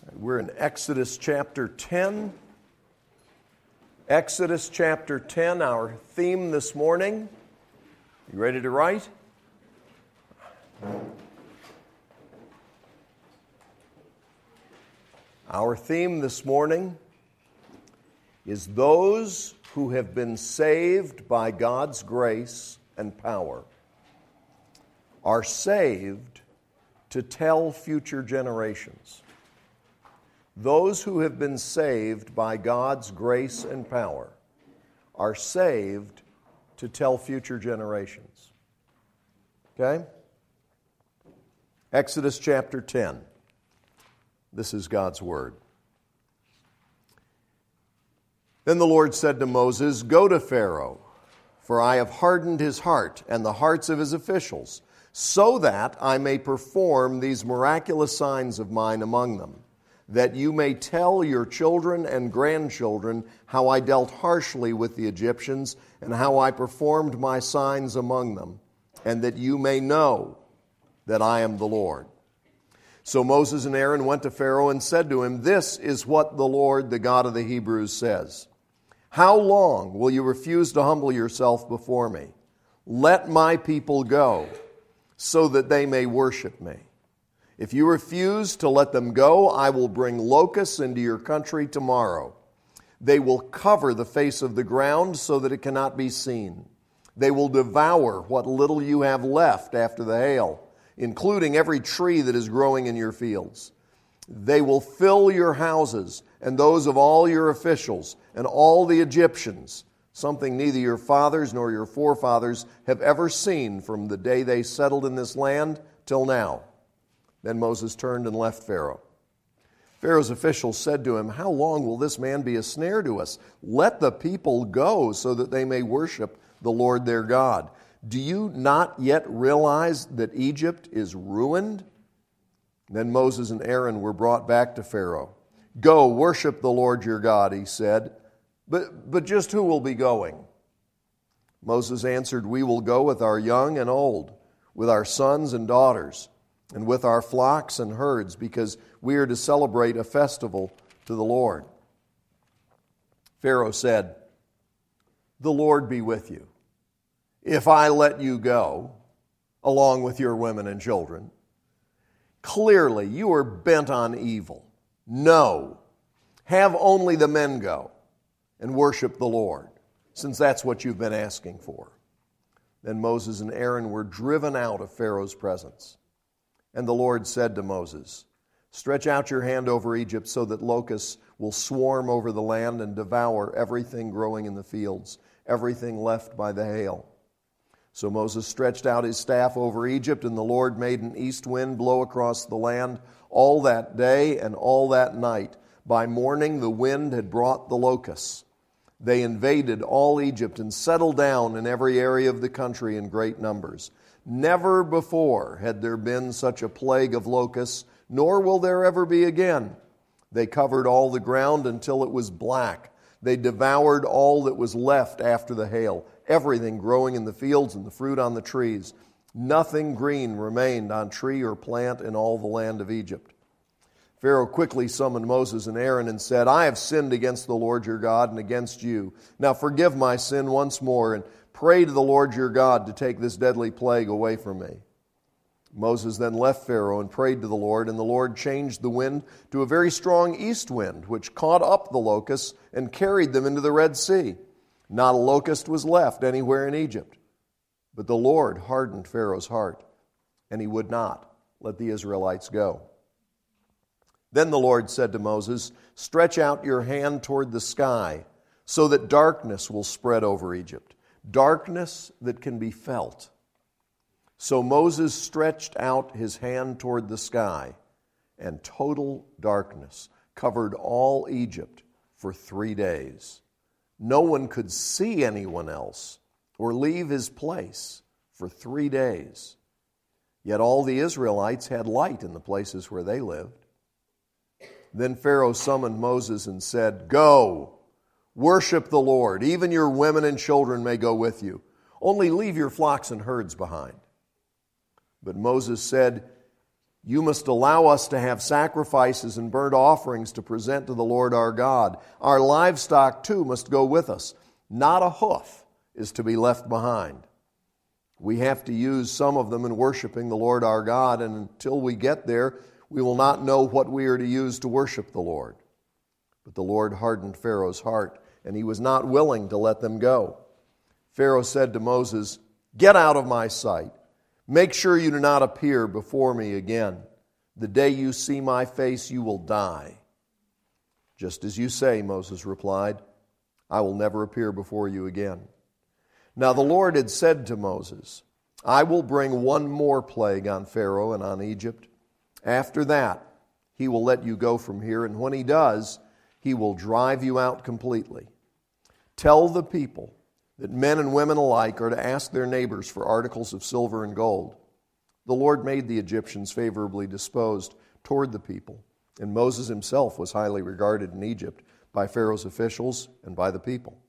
We're in Exodus chapter 10. Exodus chapter 10, our theme this morning. You ready to write? Our theme this morning is those who have been saved by God's grace and power are saved to tell future generations. Those who have been saved by God's grace and power are saved to tell future generations. Okay? Exodus chapter 10. This is God's word. Then the Lord said to Moses, "Go to Pharaoh, for I have hardened his heart and the hearts of his officials, so that I may perform these miraculous signs of mine among them, that you may tell your children and grandchildren how I dealt harshly with the Egyptians and how I performed my signs among them, and that you may know that I am the Lord." So Moses and Aaron went to Pharaoh and said to him, "This is what the Lord, the God of the Hebrews, says. How long will you refuse to humble yourself before me? Let my people go, so that they may worship me. If you refuse to let them go, I will bring locusts into your country tomorrow. They will cover the face of the ground so that it cannot be seen. They will devour what little you have left after the hail, including every tree that is growing in your fields. They will fill your houses and those of all your officials and all the Egyptians, something neither your fathers nor your forefathers have ever seen from the day they settled in this land till now." Then Moses turned and left Pharaoh. Pharaoh's officials said to him, "How long will this man be a snare to us? Let the people go so that they may worship the Lord their God. Do you not yet realize that Egypt is ruined?" Then Moses and Aaron were brought back to Pharaoh. "Go, worship the Lord your God," he said. But just who will be going?" Moses answered, "We will go with our young and old, with our sons and daughters, and with our flocks and herds, because we are to celebrate a festival to the Lord." Pharaoh said, "The Lord be with you, if I let you go, along with your women and children. Clearly, you are bent on evil. No, have only the men go and worship the Lord, since that's what you've been asking for." Then Moses and Aaron were driven out of Pharaoh's presence. And the Lord said to Moses, "Stretch out your hand over Egypt so that locusts will swarm over the land and devour everything growing in the fields, everything left by the hail." So Moses stretched out his staff over Egypt, and the Lord made an east wind blow across the land all that day and all that night. By morning the wind had brought the locusts. They invaded all Egypt and settled down in every area of the country in great numbers. Never before had there been such a plague of locusts, nor will there ever be again. They covered all the ground until it was black. They devoured all that was left after the hail, everything growing in the fields and the fruit on the trees. Nothing green remained on tree or plant in all the land of Egypt. Pharaoh quickly summoned Moses and Aaron and said, "I have sinned against the Lord your God and against you. Now forgive my sin once more and pray to the Lord your God to take this deadly plague away from me." Moses then left Pharaoh and prayed to the Lord, and the Lord changed the wind to a very strong east wind, which caught up the locusts and carried them into the Red Sea. Not a locust was left anywhere in Egypt. But the Lord hardened Pharaoh's heart, and he would not let the Israelites go. Then the Lord said to Moses, "Stretch out your hand toward the sky, so that darkness will spread over Egypt, darkness that can be felt." So Moses stretched out his hand toward the sky, and total darkness covered all Egypt for 3 days. No one could see anyone else or leave his place for 3 days. Yet all the Israelites had light in the places where they lived. Then Pharaoh summoned Moses and said, "Go, worship the Lord. Even your women and children may go with you. Only leave your flocks and herds behind." But Moses said, You must allow us to have sacrifices and burnt offerings to present to the Lord our God. Our livestock too must go with us. Not a hoof is to be left behind. We have to use some of them in worshiping the Lord our God, and until we get there, we will not know what we are to use to worship the Lord. But the Lord hardened Pharaoh's heart, and he was not willing to let them go. Pharaoh said to Moses, "Get out of my sight. Make sure you do not appear before me again. The day you see my face, you will die." "Just as you say," Moses replied, "I will never appear before you again." Now the Lord had said to Moses, "I will bring one more plague on Pharaoh and on Egypt. After that, he will let you go from here, and when he does, he will drive you out completely. Tell the people that men and women alike are to ask their neighbors for articles of silver and gold." The Lord made the Egyptians favorably disposed toward the people, and Moses himself was highly regarded in Egypt by Pharaoh's officials and by the people.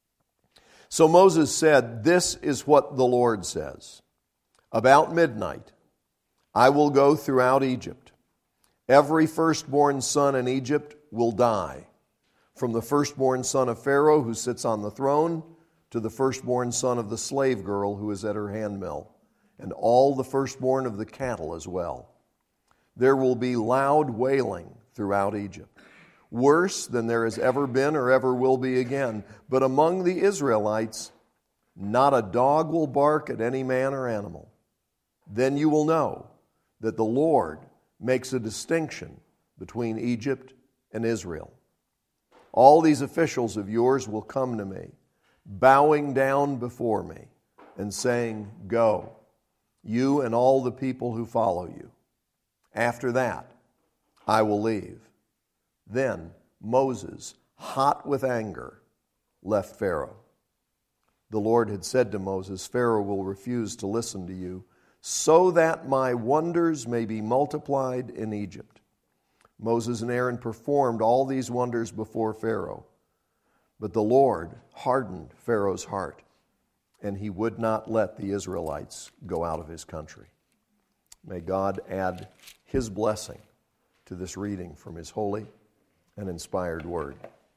So Moses said, "This is what the Lord says. About midnight, I will go throughout Egypt. Every firstborn son in Egypt will die, from the firstborn son of Pharaoh who sits on the throne to the firstborn son of the slave girl who is at her handmill, and all the firstborn of the cattle as well. There will be loud wailing throughout Egypt, worse than there has ever been or ever will be again. But among the Israelites, not a dog will bark at any man or animal. Then you will know that the Lord makes a distinction between Egypt and Israel. All these officials of yours will come to me, bowing down before me and saying, 'Go, you and all the people who follow you.' After that, I will leave." Then Moses, hot with anger, left Pharaoh. The Lord had said to Moses, "Pharaoh will refuse to listen to you, so that my wonders may be multiplied in Egypt." Moses and Aaron performed all these wonders before Pharaoh. But the Lord hardened Pharaoh's heart, and he would not let the Israelites go out of his country. May God add his blessing to this reading from his holy and inspired word.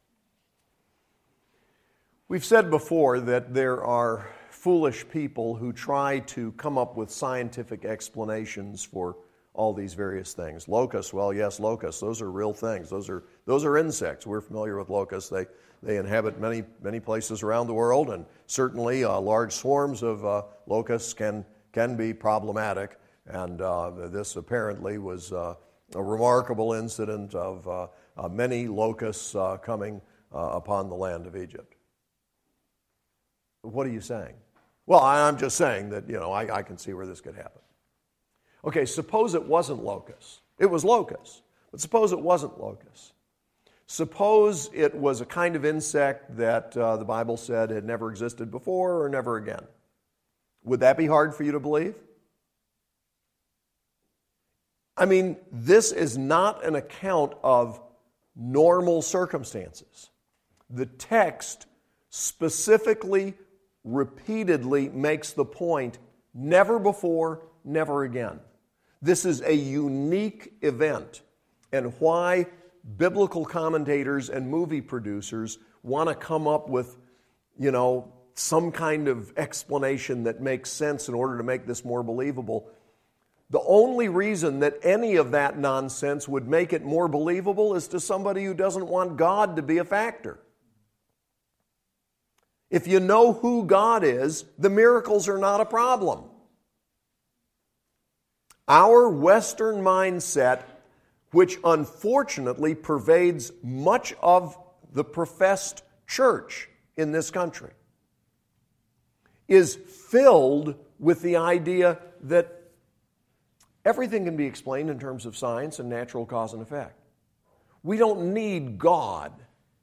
We've said before that there are foolish people who try to come up with scientific explanations for all these various things. Locusts, well, yes, locusts, those are real things. Those are insects. We're familiar with locusts. They inhabit many places around the world, and certainly large swarms of locusts can be problematic. And this apparently was a remarkable incident of many locusts coming upon the land of Egypt. What are you saying? Well, I'm just saying that, I can see where this could happen. Okay, suppose it wasn't locusts. It was locusts, but suppose it wasn't locusts. Suppose it was a kind of insect that the Bible said had never existed before or never again. Would that be hard for you to believe? I mean, this is not an account of normal circumstances. The text specifically, repeatedly makes the point, never before, never again. This is a unique event, and why biblical commentators and movie producers want to come up with, some kind of explanation that makes sense in order to make this more believable. The only reason that any of that nonsense would make it more believable is to somebody who doesn't want God to be a factor. If you know who God is, the miracles are not a problem. Our Western mindset, which unfortunately pervades much of the professed church in this country, is filled with the idea that everything can be explained in terms of science and natural cause and effect. We don't need God.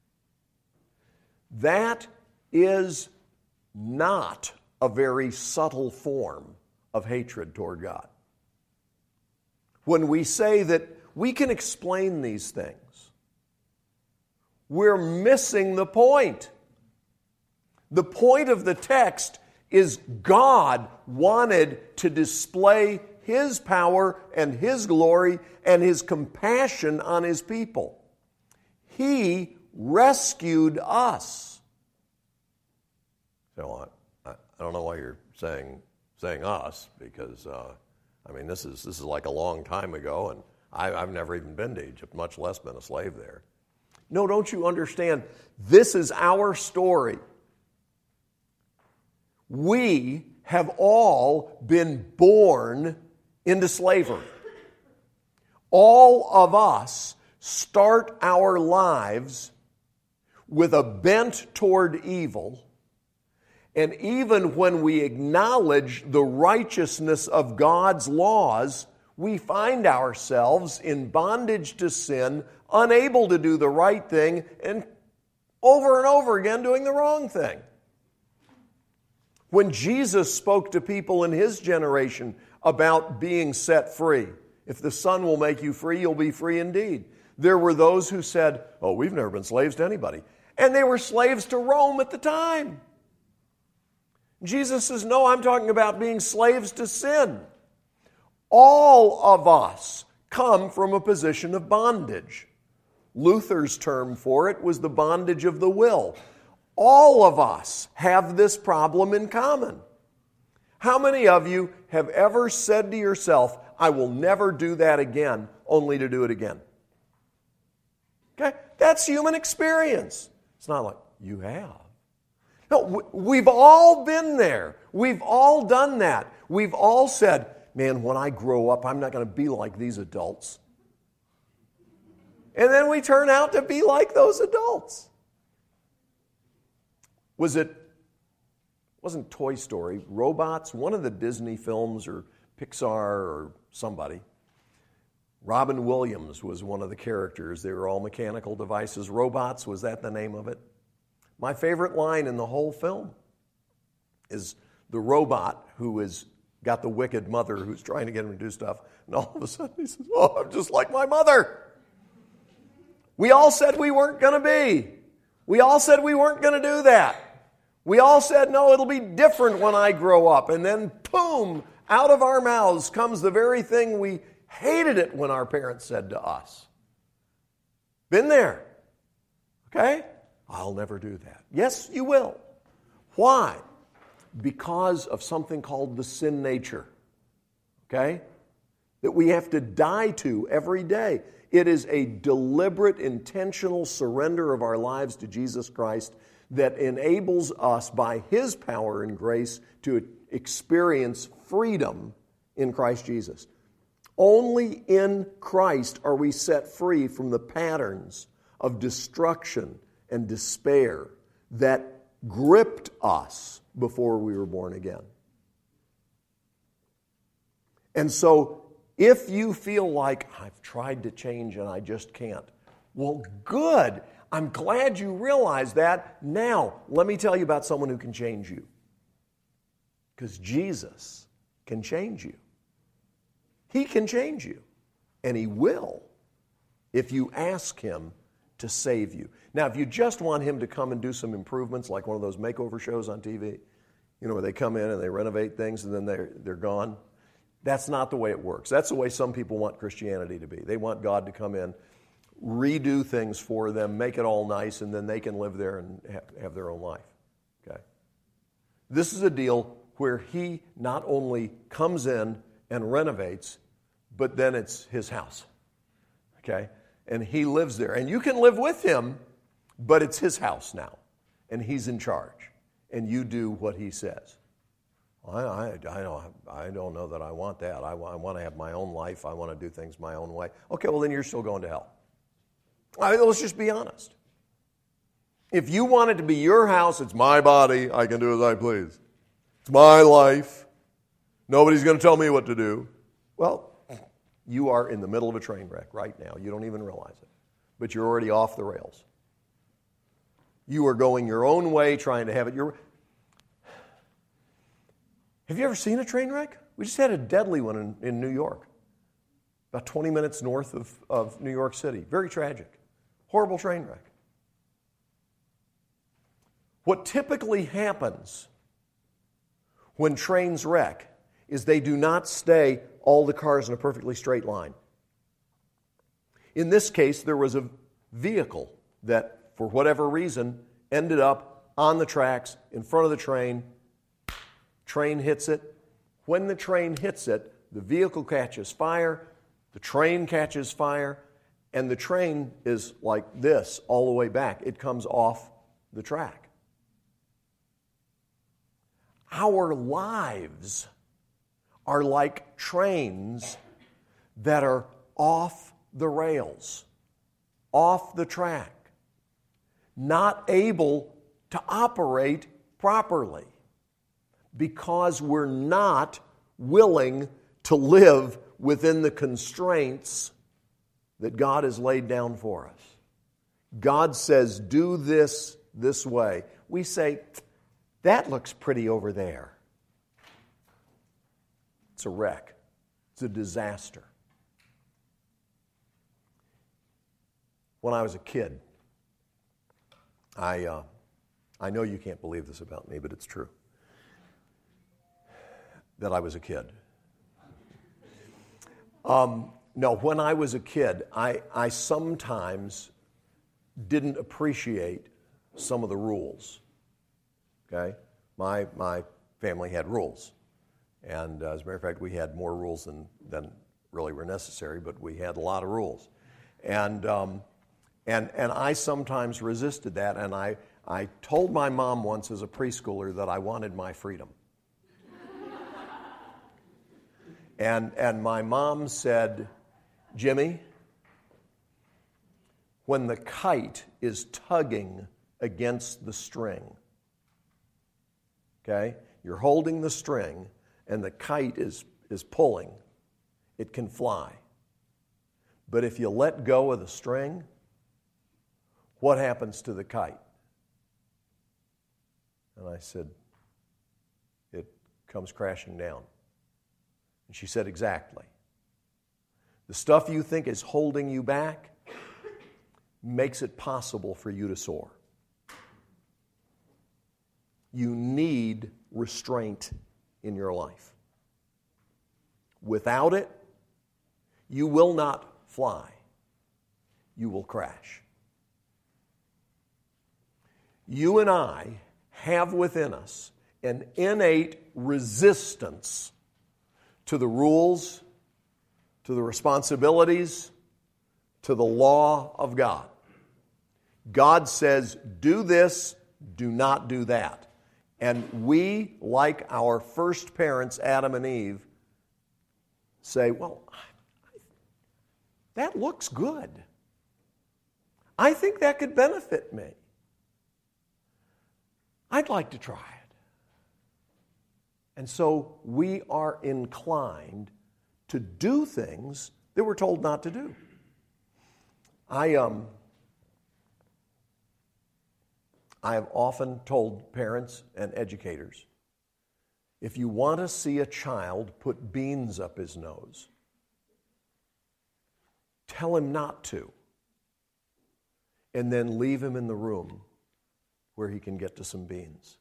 That is not a very subtle form of hatred toward God. When we say that we can explain these things, we're missing the point. The point of the text is God wanted to display His power and His glory and His compassion on His people. He rescued us. So I don't know why you're saying us, because this is like a long time ago, and I've never even been to Egypt, much less been a slave there. No, don't you understand? This is our story. We have all been born into slavery. All of us start our lives with a bent toward evil, and even when we acknowledge the righteousness of God's laws, we find ourselves in bondage to sin, unable to do the right thing, and over again doing the wrong thing. When Jesus spoke to people in His generation about being set free, if the Son will make you free, you'll be free indeed. There were those who said, oh, we've never been slaves to anybody. And they were slaves to Rome at the time. Jesus says, no, I'm talking about being slaves to sin. All of us come from a position of bondage. Luther's term for it was the bondage of the will. All of us have this problem in common. How many of you have ever said to yourself, I will never do that again, only to do it again? Okay? That's human experience. It's not like, you have. No, we've all been there. We've all done that. We've all said, man, when I grow up, I'm not going to be like these adults. And then we turn out to be like those adults. Wasn't Toy Story, Robots, one of the Disney films or Pixar or somebody. Robin Williams was one of the characters. They were all mechanical devices. Robots, was that the name of it? My favorite line in the whole film is the robot who has got the wicked mother who's trying to get him to do stuff, and all of a sudden he says, oh, I'm just like my mother. We all said we weren't going to be. We all said we weren't going to do that. We all said, no, it'll be different when I grow up. And then, boom, out of our mouths comes the very thing we hated it when our parents said to us. Been there. Okay? I'll never do that. Yes, you will. Why? Because of something called the sin nature. Okay? That we have to die to every day. It is a deliberate, intentional surrender of our lives to Jesus Christ that enables us by His power and grace to experience freedom in Christ Jesus. Only in Christ are we set free from the patterns of destruction and despair that gripped us before we were born again. And so, if you feel like, I've tried to change and I just can't, well, good. I'm glad you realize that. Now, let me tell you about someone who can change you. Because Jesus can change you. He can change you. And He will if you ask Him to save you. Now, if you just want Him to come and do some improvements, like one of those makeover shows on TV, where they come in and they renovate things and then they're gone, that's not the way it works. That's the way some people want Christianity to be. They want God to come in, redo things for them, make it all nice, and then they can live there and have their own life. Okay? This is a deal where He not only comes in and renovates, but then it's His house. Okay? And He lives there. And you can live with Him, but it's His house now. And He's in charge. And you do what He says. I don't know that I want that. I want to have my own life. I want to do things my own way. Okay, well then you're still going to hell. Let's just be honest. If you want it to be your house, it's my body. I can do as I please. It's my life. Nobody's going to tell me what to do. Well, you are in the middle of a train wreck right now. You don't even realize it. But you're already off the rails. You are going your own way, trying to have it your way. Have you ever seen a train wreck? We just had a deadly one in New York, about 20 minutes north of New York City. Very tragic. Horrible train wreck. What typically happens when trains wreck is they do not stay all the cars in a perfectly straight line. In this case, there was a vehicle that, for whatever reason, ended up on the tracks in front of the train. Train hits it. When the train hits it, the vehicle catches fire, the train catches fire, and the train is like this all the way back. It comes off the track. Our lives are like trains that are off the rails, off the track, not able to operate properly because we're not willing to live within the constraints that God has laid down for us. God says, do this way. We say, that looks pretty over there. It's a wreck. It's a disaster. When I was a kid, I know you can't believe this about me, but it's true, that I was a kid. No, when I was a kid, I sometimes didn't appreciate some of the rules. Okay? My family had rules. And as a matter of fact, we had more rules than really were necessary, but we had a lot of rules. And I sometimes resisted that, and I told my mom once as a preschooler that I wanted my freedom. And my mom said, Jimmy, when the kite is tugging against the string, okay, you're holding the string and the kite is pulling, it can fly. But if you let go of the string, what happens to the kite? And I said, it comes crashing down. And she said, exactly. The stuff you think is holding you back makes it possible for you to soar. You need restraint in your life. Without it, you will not fly. You will crash. You and I have within us an innate resistance to the rules, to the responsibilities, to the law of God. God says, do this, do not do that. And we, like our first parents, Adam and Eve, say, well, that looks good. I think that could benefit me. I'd like to try it. And so we are inclined to do things that we're told not to do. I have often told parents and educators, if you want to see a child put beans up his nose, tell him not to, and then leave him in the room where he can get to some beans.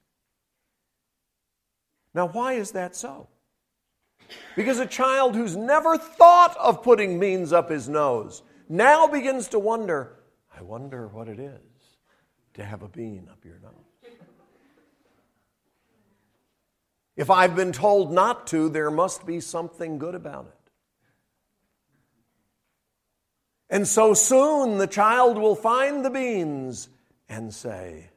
Now, why is that so? Because a child who's never thought of putting beans up his nose now begins to wonder, I wonder what it is to have a bean up your nose. If I've been told not to, there must be something good about it. And so soon the child will find the beans and say,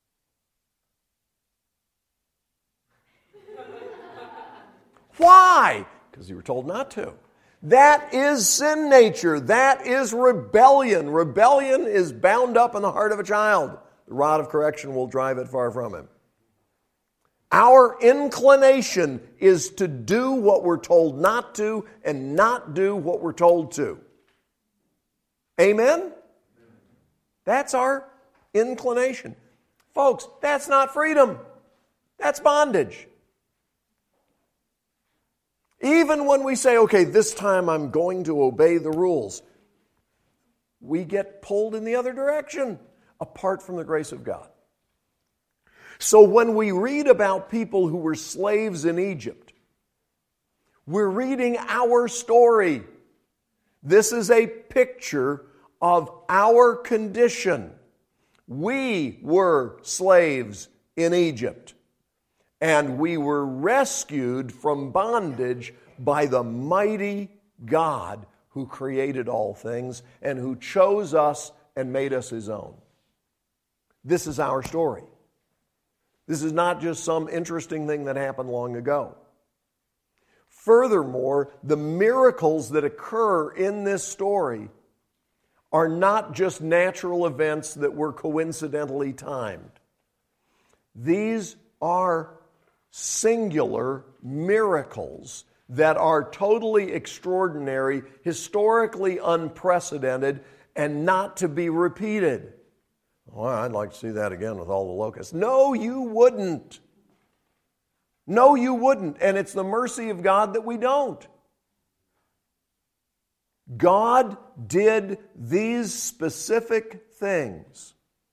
why? Because you were told not to. That is sin nature. That is rebellion. Rebellion is bound up in the heart of a child. The rod of correction will drive it far from him. Our inclination is to do what we're told not to and not do what we're told to. Amen? That's our inclination. Folks, that's not freedom. That's bondage. Even when we say, okay, this time I'm going to obey the rules, we get pulled in the other direction apart from the grace of God. So when we read about people who were slaves in Egypt, We're reading our story. This is a picture of our condition. We were slaves in Egypt, and we were rescued from bondage by the mighty God who created all things and who chose us and made us His own. This is our story. This is not just some interesting thing that happened long ago. Furthermore, the miracles that occur in this story are not just natural events that were coincidentally timed. These are singular miracles that are totally extraordinary, historically unprecedented, and not to be repeated. Well, I'd like to see that again with all the locusts. No, you wouldn't. No, you wouldn't. And it's the mercy of God that we don't. God did these specific things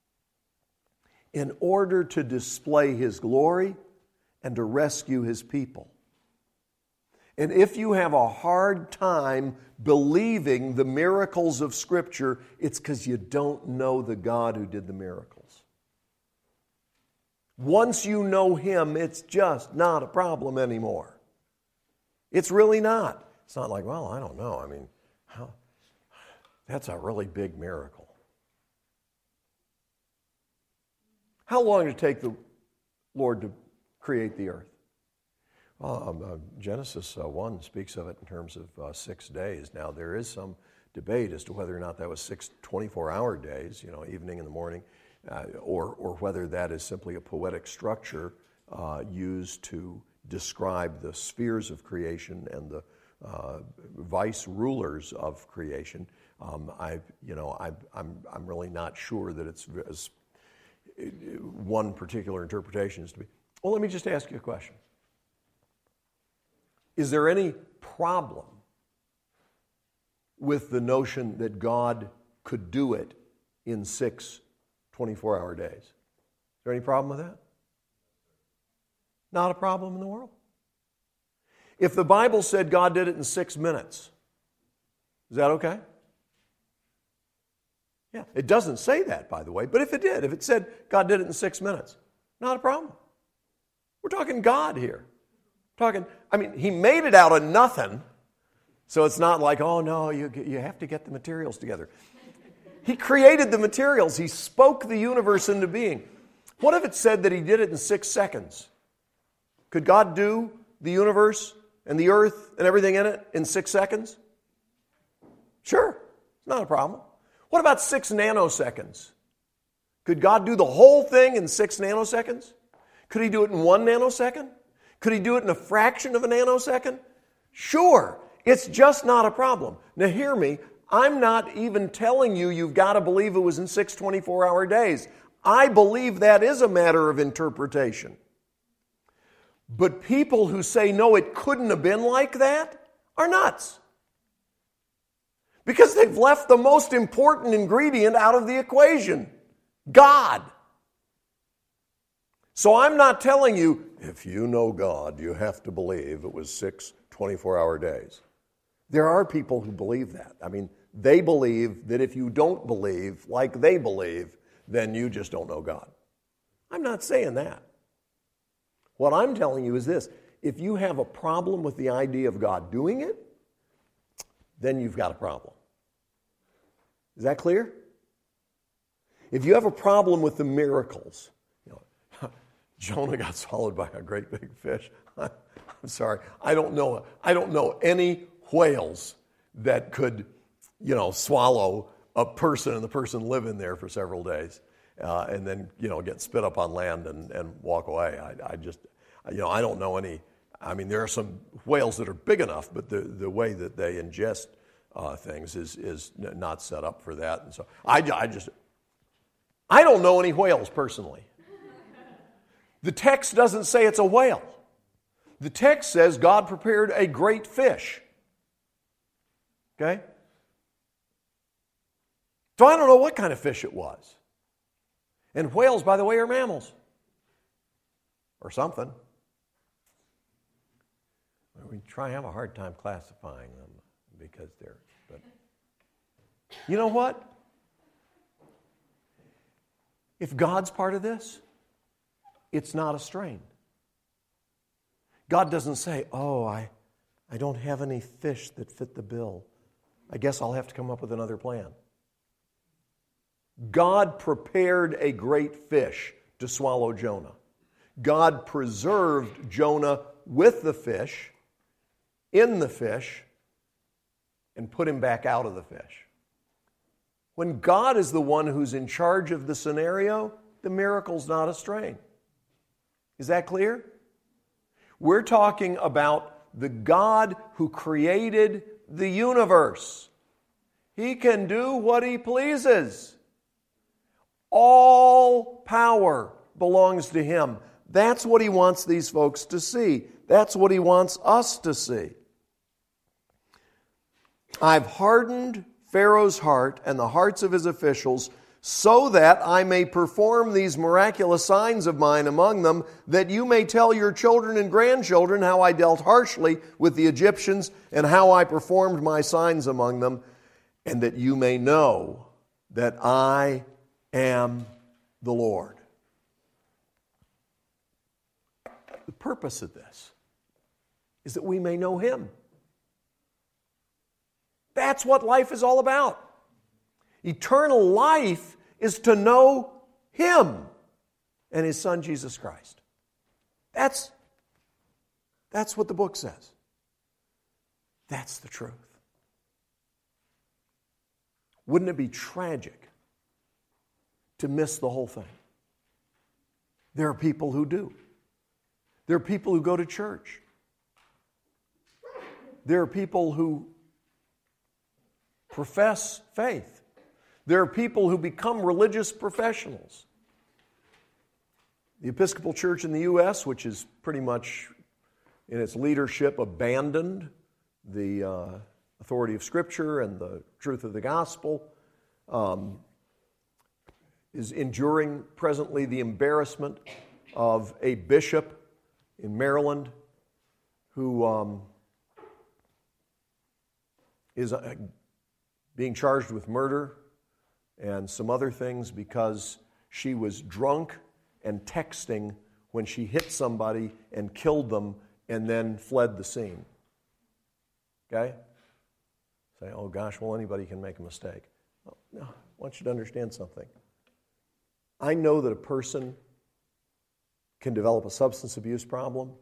in order to display His glory and to rescue His people. And if you have a hard time believing the miracles of Scripture, it's because you don't know the God who did the miracles. Once you know Him, it's just not a problem anymore. It's really not. It's not like, well, I don't know. I mean, that's a really big miracle. How long did it take the Lord to create the earth? Genesis 1 speaks of it in terms of 6 days. Now, there is some debate as to whether or not that was 6 24-hour days, evening and the morning, or whether that is simply a poetic structure used to describe the spheres of creation and the vice rulers of creation. I'm really not sure that it's one particular interpretation is to be. Well, let me just ask you a question. Is there any problem with the notion that God could do it in 6 24-hour days? Is there any problem with that? Not a problem in the world. If the Bible said God did it in 6 minutes, is that okay? Yeah, it doesn't say that, by the way, but if it did, if it said God did it in 6 minutes, not a problem. We're talking God here. He made it out of nothing, so it's not like, oh no, you have to get the materials together. He created the materials. He spoke the universe into being. What if it said that He did it in 6 seconds? Could God do the universe and the earth and everything in it in 6 seconds? Sure, it's not a problem. What about 6 nanoseconds? Could God do the whole thing in 6 nanoseconds? Could He do it in 1 nanosecond? Could He do it in a fraction of a nanosecond? Sure, it's just not a problem. Now hear me, I'm not even telling you you've got to believe it was in 6 24-hour days. I believe that is a matter of interpretation. But people who say, no, it couldn't have been like that, are nuts. Because they've left the most important ingredient out of the equation, God. So I'm not telling you, if you know God, you have to believe it was 6 24-hour days. There are people who believe that. They believe that if you don't believe like they believe, then you just don't know God. I'm not saying that. What I'm telling you is this. If you have a problem with the idea of God doing it, then you've got a problem. Is that clear? If you have a problem with the miracles, Jonah got swallowed by a great big fish. I'm sorry. I don't know any whales that could, swallow a person and the person live in there for several days and then, get spit up on land and walk away. I don't know any. There are some whales that are big enough, but the way that they ingest things is not set up for that. And so I don't know any whales personally. The text doesn't say it's a whale. The text says God prepared a great fish. Okay? So I don't know what kind of fish it was. And whales, by the way, are mammals. Or something. we try to have a hard time classifying them because but you know what? If God's part of this, it's not a strain. God doesn't say, oh, I don't have any fish that fit the bill. I guess I'll have to come up with another plan. God prepared a great fish to swallow Jonah. God preserved Jonah with the fish, in the fish, and put him back out of the fish. When God is the one who's in charge of the scenario, the miracle's not a strain. Is that clear? We're talking about the God who created the universe. He can do what He pleases. All power belongs to Him. That's what He wants these folks to see. That's what He wants us to see. I've hardened Pharaoh's heart and the hearts of his officials so that I may perform these miraculous signs of mine among them, that you may tell your children and grandchildren how I dealt harshly with the Egyptians and how I performed my signs among them, and that you may know that I am the Lord. The purpose of this is that we may know Him. That's what life is all about. Eternal life is to know Him and His Son, Jesus Christ. That's what the book says. That's the truth. Wouldn't it be tragic to miss the whole thing? There are people who do. There are people who go to church. There are people who profess faith. There are people who become religious professionals. The Episcopal Church in the U.S., which is pretty much in its leadership abandoned the authority of Scripture and the truth of the gospel, is enduring presently the embarrassment of a bishop in Maryland who is being charged with murder and some other things because she was drunk and texting when she hit somebody and killed them and then fled the scene. Okay? Say, oh gosh, well, anybody can make a mistake. Oh, no, I want you to understand something. I know that a person can develop a substance abuse problem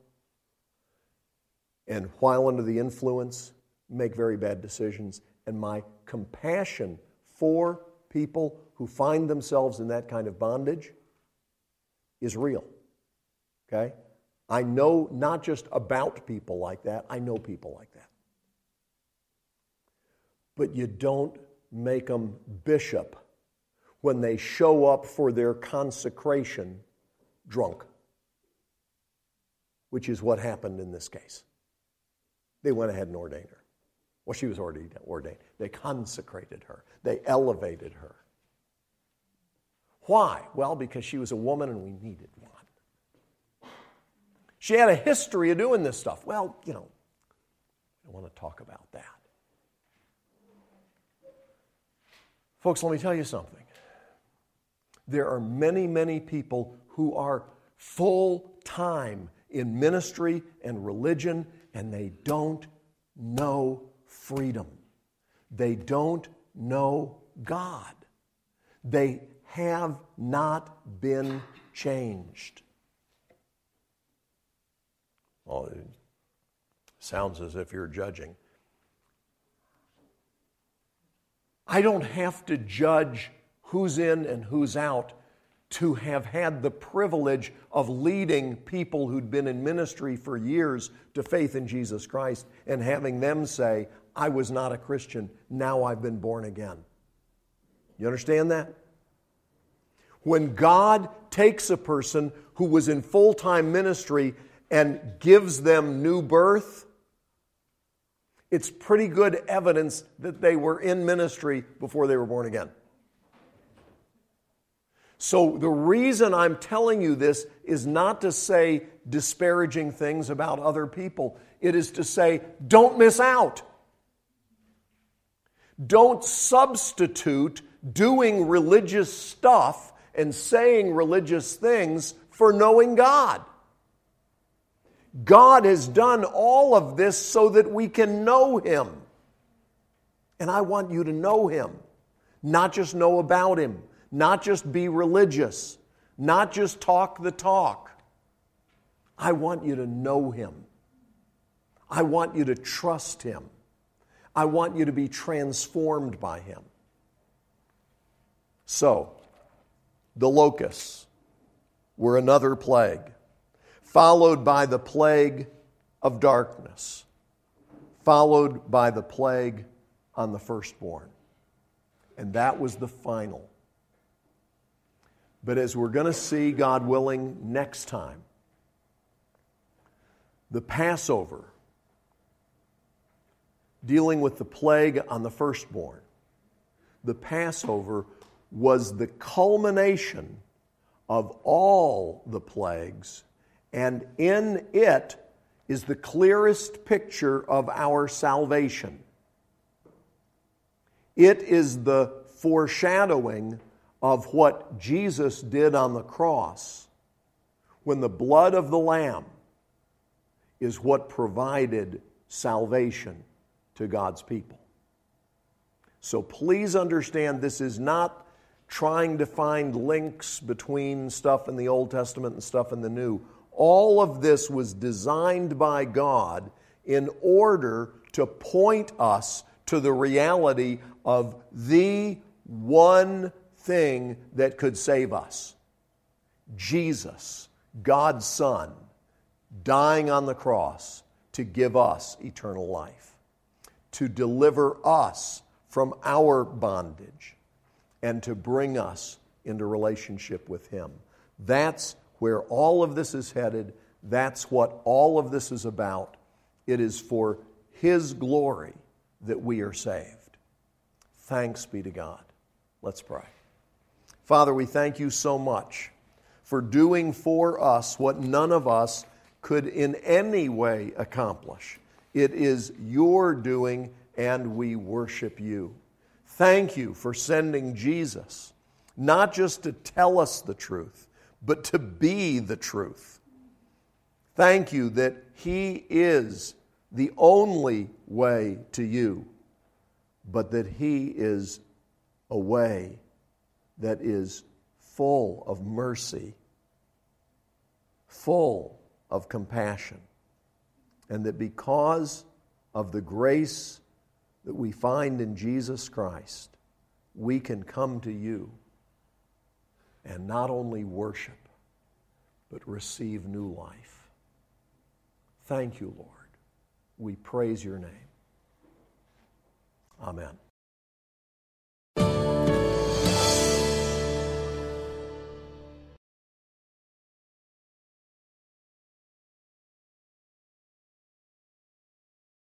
and while under the influence make very bad decisions. And my compassion for people who find themselves in that kind of bondage is real. Okay? I know not just about people like that, I know people like that. But you don't make them bishop when they show up for their consecration drunk, which is what happened in this case. They went ahead and ordained her. Well, she was already ordained. They consecrated her. They elevated her. Why? Well, because she was a woman and we needed one. She had a history of doing this stuff. Well, I don't want to talk about that. Folks, let me tell you something. There are many, many people who are full-time in ministry and religion, and they don't know freedom. They don't know God. They have not been changed. Well, it sounds as if you're judging. I don't have to judge who's in and who's out to have had the privilege of leading people who'd been in ministry for years to faith in Jesus Christ and having them say, I was not a Christian, now I've been born again. You understand that? When God takes a person who was in full-time ministry and gives them new birth, it's pretty good evidence that they were in ministry before they were born again. So the reason I'm telling you this is not to say disparaging things about other people. It is to say, don't miss out. Don't substitute doing religious stuff and saying religious things for knowing God. God has done all of this so that we can know Him. And I want you to know Him. Not just know about Him. Not just be religious. Not just talk the talk. I want you to know Him. I want you to trust Him. I want you to be transformed by Him. So, the locusts were another plague, followed by the plague of darkness, followed by the plague on the firstborn. And that was the final. But as we're going to see, God willing, next time, the Passover, dealing with the plague on the firstborn, the Passover was the culmination of all the plagues, and in it is the clearest picture of our salvation. It is the foreshadowing of what Jesus did on the cross, when the blood of the Lamb is what provided salvation to God's people. So please understand, this is not trying to find links between stuff in the Old Testament and stuff in the New. All of this was designed by God in order to point us to the reality of the one thing that could save us. Jesus, God's Son, dying on the cross to give us eternal life, to deliver us from our bondage, and to bring us into relationship with Him. That's where all of this is headed. That's what all of this is about. It is for His glory that we are saved. Thanks be to God. Let's pray. Father, we thank You so much for doing for us what none of us could in any way accomplish. It is Your doing, and we worship You. Thank You for sending Jesus, not just to tell us the truth, but to be the truth. Thank You that He is the only way to You, but that He is a way that is full of mercy, full of compassion, and that because of the grace that we find in Jesus Christ, we can come to You and not only worship, but receive new life. Thank You, Lord. We praise Your name. Amen.